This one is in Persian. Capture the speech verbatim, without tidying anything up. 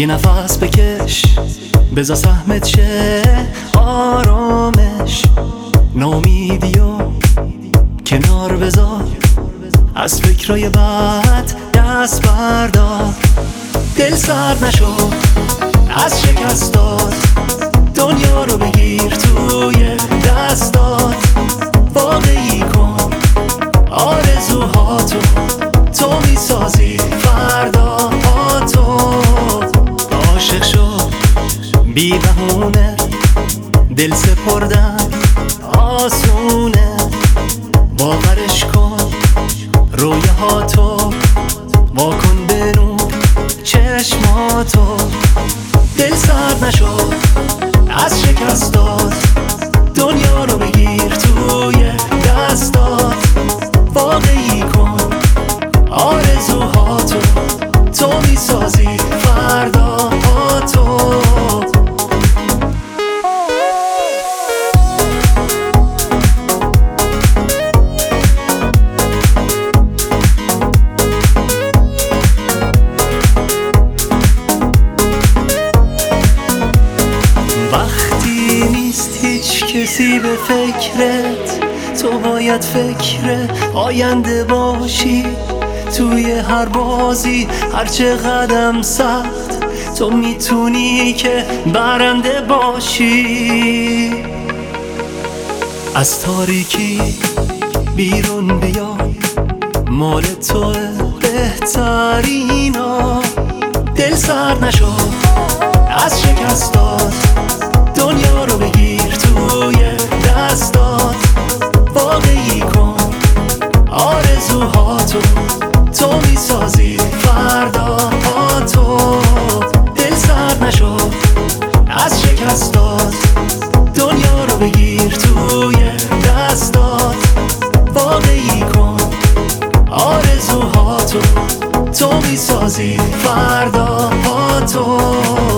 یه نفس بکش، بذار سهمت شه آرامش. ناامیدیو کنار بذار، از فکرای بد دست بردار. دل سرد نشو از شکستات، دنیا رو بگیر توی دستات. واقعی کن آرزوهاتو، تو میسازی فرداهاتو. عاشق شو بی بهونه، دل سپردن آسونه. باورش کن رویاهاتو، واکن به نور چشماتو. دل سرد نشو از شکستات، دنیا رو بگیر توی دستات. واقعی کن آرزوهاتو، تو میسازی فرداهاتو. وقتی نیست هیچ کسی به فکرت، تو باید فکر آینده باشی. توی هر بازی هرچه قدم سخت، تو میتونی که برنده باشی. از تاریکی بیرون بیا، مال تو بهترینا. دل سرد نشو از شکستات، دنیا رو بگیر توی دستات. واقعی کن آرزوهاتو، تو میسازی فرداهاتو. دل سرد نشو از شکستات، دنیا رو بگیر توی دستات. واقعی کن آرزوهاتو، تو میسازی فرداهاتو.